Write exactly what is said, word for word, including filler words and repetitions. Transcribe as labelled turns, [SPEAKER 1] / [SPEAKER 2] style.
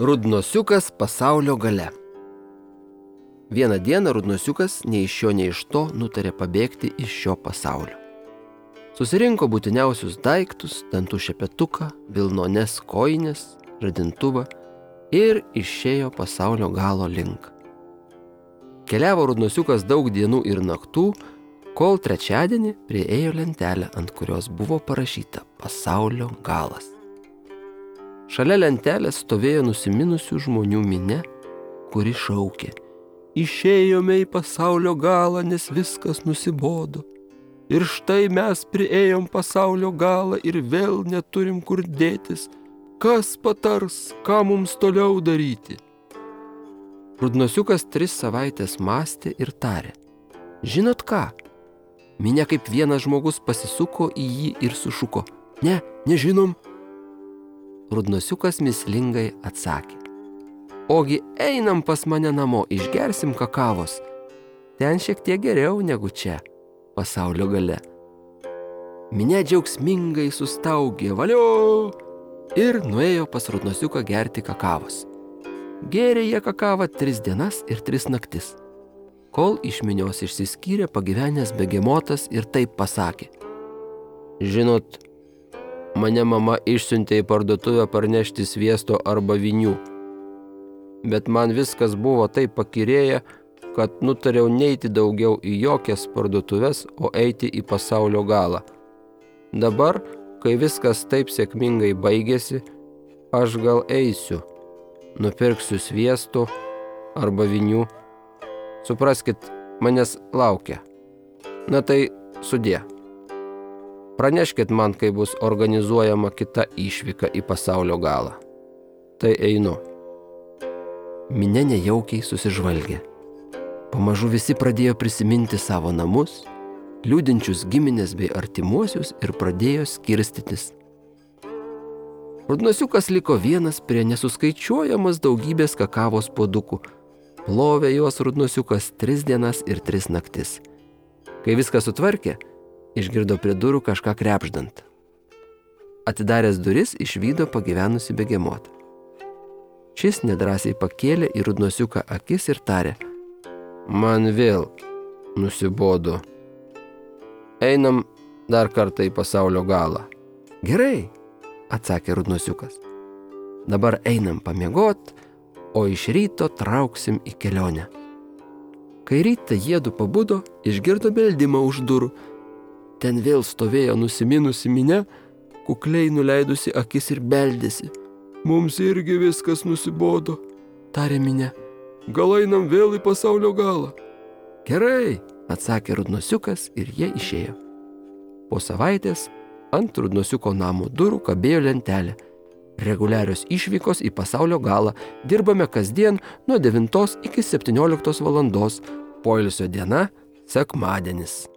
[SPEAKER 1] Rudnosiukas pasaulio gale. Vieną dieną Rudnosiukas nei iš šio, nei iš to nutarė pabėgti iš šio pasaulio. Susirinko būtiniausius daiktus, dantų šepetuką, vilnones kojines, žadintuvą ir išėjo pasaulio galo link. Keliavo Rudnosiukas daug dienų ir naktų, kol trečiadienį prieėjo lentelę, ant kurios buvo parašyta pasaulio galas. Šalia lentelės stovėjo nusiminusių žmonių minia, kuri šaukė: išėjome į pasaulio galą, nes viskas nusibodo. Ir štai mes priėjom pasaulio galą ir vėl neturim kur dėtis. Kas patars, ką mums toliau daryti? Rudnosiukas tris savaitės mąstė ir tarė: žinot ką? Minia kaip vienas žmogus pasisuko į jį ir sušuko: ne, nežinom. Rudnosiukas mįslingai atsakė: ogi einam pas mane namo, išgersim kakavos. Ten šiek tiek geriau negu čia, pasaulio gale. Minia džiaugsmingai sustaugė valio ir nuėjo pas Rudnosiuką gerti kakavos. Gėrė jie kakavą tris dienas ir tris naktis, kol iš minios išsiskyrė pagyvenęs begemotas ir taip pasakė: žinot, mane mama išsiuntė į parduotuvę parnešti sviesto arba vinių. Bet man viskas buvo taip pakyrėję, kad nutariau neiti daugiau į jokias parduotuves, o eiti į pasaulio galą. Dabar, kai viskas taip sėkmingai baigėsi, aš gal eisiu, nupirksiu sviesto arba vinių. Supraskit, manęs laukia. Na tai sudie. Praneškit man, kai bus organizuojama kita išvyka į pasaulio galą. Tai einu. Minia nejaukiai susižvalgė. Pamažu visi pradėjo prisiminti savo namus, liūdinčius giminės bei artimuosius ir pradėjo skirstytis. Rudnosiukas liko vienas prie nesuskaičiuojamas daugybės kakavos puodukų. Plovė juos Rudnosiukas tris dienas ir tris naktis. Kai viską sutvarkė, išgirdo prie durų kažką krepždant. Atidaręs duris, išvydo pagyvenusi begemotą. Šis nedrąsiai pakėlė į Rudnosiuką akis ir tarė: man vėl nusibodo. Einam dar kartą į pasaulio galą. Gerai, atsakė Rudnosiukas. Dabar einam pamiegot, o iš ryto trauksim į kelionę. Kai rytą jiedu pabudo, išgirdo beldimą už durų. Ten vėl stovėjo nusiminusi minia, kukliai nuleidusi akis ir beldėsi. Mums irgi viskas nusibodo, tarė minia. Gal einam vėl į pasaulio galą? Gerai, atsakė Rudnosiukas ir jie išėjo. Po savaitės ant Rudnosiuko namo durų kabėjo lentelė: reguliarios išvykos į pasaulio galą. Dirbame kasdien nuo devintos iki septynioliktos valandos. Poilsio diena sekmadienis.